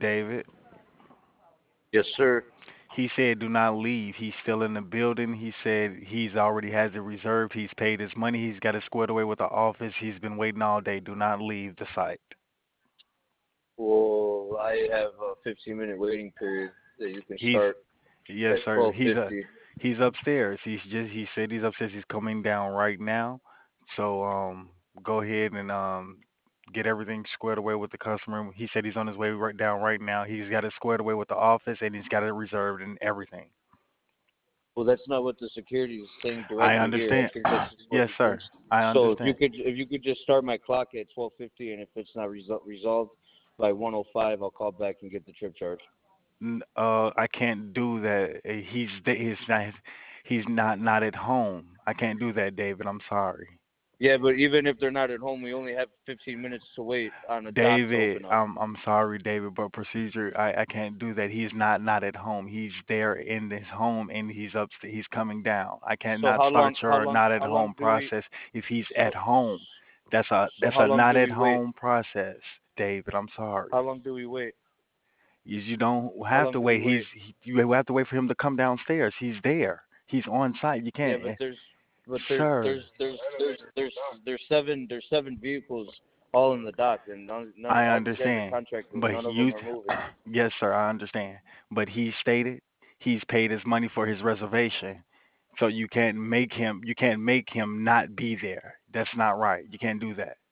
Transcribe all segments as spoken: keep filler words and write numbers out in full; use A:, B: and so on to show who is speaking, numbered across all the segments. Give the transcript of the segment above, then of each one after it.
A: David.
B: Yes, sir.
A: He said do not leave. He's still in the building. He said he's already has it reserved. He's paid his money. He's got it squared away with the office. He's been waiting all day. Do not leave the site.
B: Well, I have a fifteen minute waiting period that you can
A: He's
B: start
A: yes,
B: at
A: sir.
B: twelve
A: He's uh
B: fifty.
A: he's upstairs. He's just he said he's upstairs. He's coming down right now. So um go ahead and um get everything squared away with the customer. He said he's on his way right down right now. He's got it squared away with the office and he's got it reserved and everything.
B: Well, that's not what the security is saying
A: I
B: directly here. I
A: understand.
B: think that's just what
A: Yes,
B: he
A: sir.
B: thinks.
A: I
B: So if you
A: understand.
B: could, if you could just start my clock at twelve fifty, and if it's not resol- resolved by one oh five, I'll call back and get the trip charge.
A: N- Uh, I can't do that. Uh, He's th- he's not he's not not at home. I can't do that, David. I'm sorry.
B: Yeah, but even if they're not at home, we only have fifteen minutes to wait on a dock to
A: David,
B: open up.
A: I'm I'm sorry, David, but procedure, I I can't do that. He's not not at home. He's there in his home and he's up. He's coming down. I
B: So
A: cannot
B: how
A: start
B: long, how
A: your
B: long,
A: not at
B: how long
A: home
B: do we?
A: process if he's at
B: So,
A: home. That's a
B: so
A: that's
B: how
A: a
B: long
A: not
B: do
A: at
B: we wait?
A: home process, David. I'm sorry.
B: How long do we wait?
A: You, you don't
B: How
A: have
B: long
A: to
B: do we
A: wait. He's
B: wait?
A: he, you have to wait for him to come downstairs. He's there. He's on site. You
B: Yeah,
A: can't,
B: but
A: eh,
B: there's, but there's,
A: sir.
B: there's, there's, there's, there's, there's seven, there's seven vehicles all in the dock, and none, none,
A: I
B: all these guys are
A: understand,
B: contractors.
A: but
B: None of them
A: you,
B: are moving.
A: yes, sir, I understand. But he stated he's paid his money for his reservation, so you can't make him, you can't make him not be there. That's not right. You can't do that.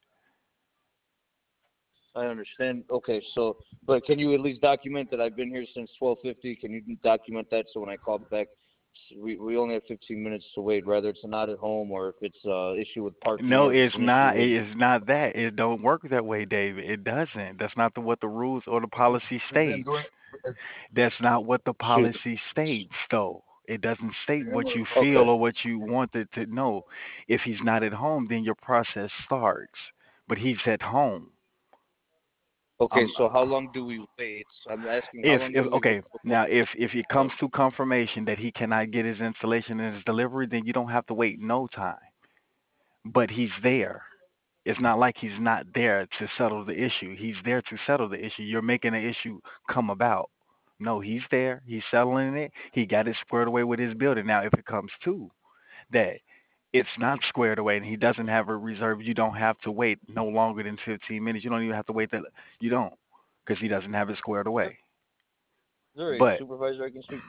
B: I understand. Okay, so, but can you at least document that I've been here since twelve fifty? Can you document that so when I call back, s- we we only have fifteen minutes to wait, whether it's not at home or if it's uh issue with parking
A: No,
B: or if
A: it's
B: it's an issue
A: not.
B: with.
A: It is not that. It don't work that way, David. It doesn't. That's not the, what the rules or the policy states. That's not what the
B: Shoot.
A: policy states, though. It doesn't state what you
B: Okay.
A: feel or what you wanted to know. If he's not at home, then your process starts. But he's at home.
B: Okay,
A: Um,
B: so how long do we wait? I'm asking how
A: if
B: long
A: if
B: do we wait
A: okay,
B: before
A: now if
B: we
A: if it
B: have.
A: comes to confirmation that he cannot get his installation and his delivery, then you don't have to wait no time. But he's there. It's not like he's not there to settle the issue. He's there to settle the issue. You're making the issue come about. No, he's there. He's settling it. He got it squared away with his building. Now, if it comes to that it's not squared away and he doesn't have a reserve, you don't have to wait no longer than fifteen minutes. You don't even have to wait that you don't because he doesn't have it squared away.
B: Is there a
A: But
B: supervisor I can speak?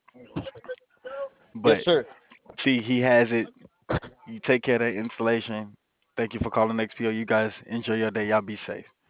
B: Yes,
A: but
B: sir.
A: see, he has it. You take care of that installation. Thank you for calling X P O. You guys enjoy your day. Y'all be safe.